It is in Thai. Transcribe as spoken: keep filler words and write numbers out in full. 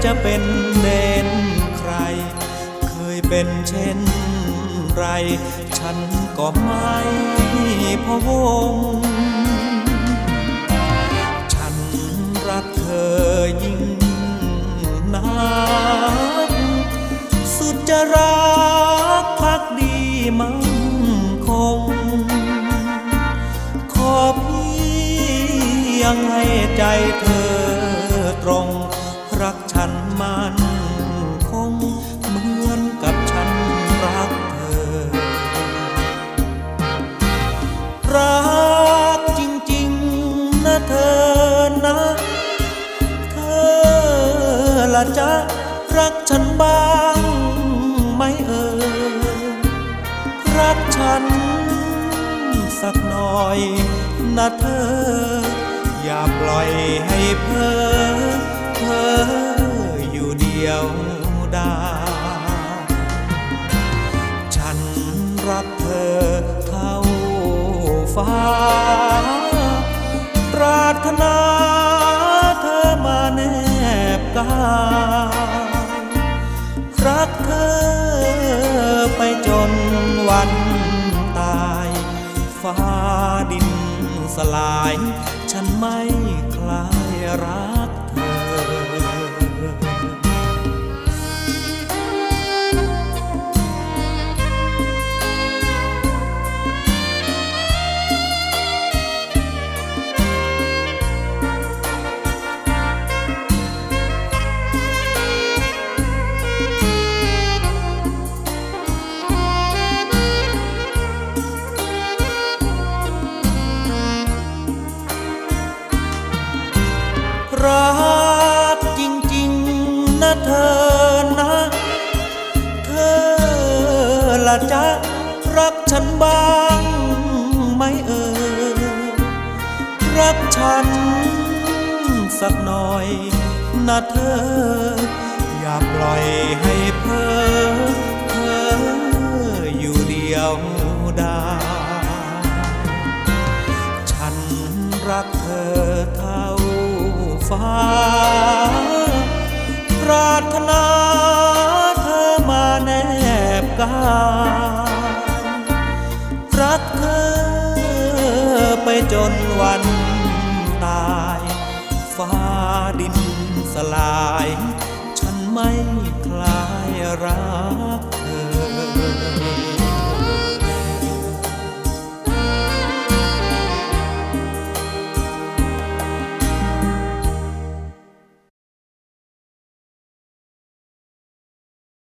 จะเป็นเด่นใครเคยเป็นเช่นไรฉันก็ไม่พะวงฉันรักเธอยิ่งนักสุดจะรักภักดีมั่นคงขอเพียงให้ใจเธอตรงรักฉันมั่นคงเหมือนกับฉันรักเธอรักจริงๆนะเธอนะเธอละจะรักฉันบ้างไหมเอ่ยรักฉันสักหน่อยนะเธออย่าปล่อยให้เพ้อเพ้ออยู่เดียวดายฉันรักเธอเท่าฟ้าปรารถนาเธอมาแนบกายรักเธอไปจนวันตายฟ้าดินสลายฉันไม่คลายรักเธอรักจริงๆนะเธอนะเธอละจะรักฉันบ้างไหมเอ่ยรักฉันสักหน่อยนะเธออย่าปล่อยให้เพ้อเพ้ออยู่เดียวดายฉันรักเธอเท่าฟ้าปรารถนาเธอมาแนบกายรักเธอไปจนวันตายฟ้าดินสลายฉันไม่คลายรักเธ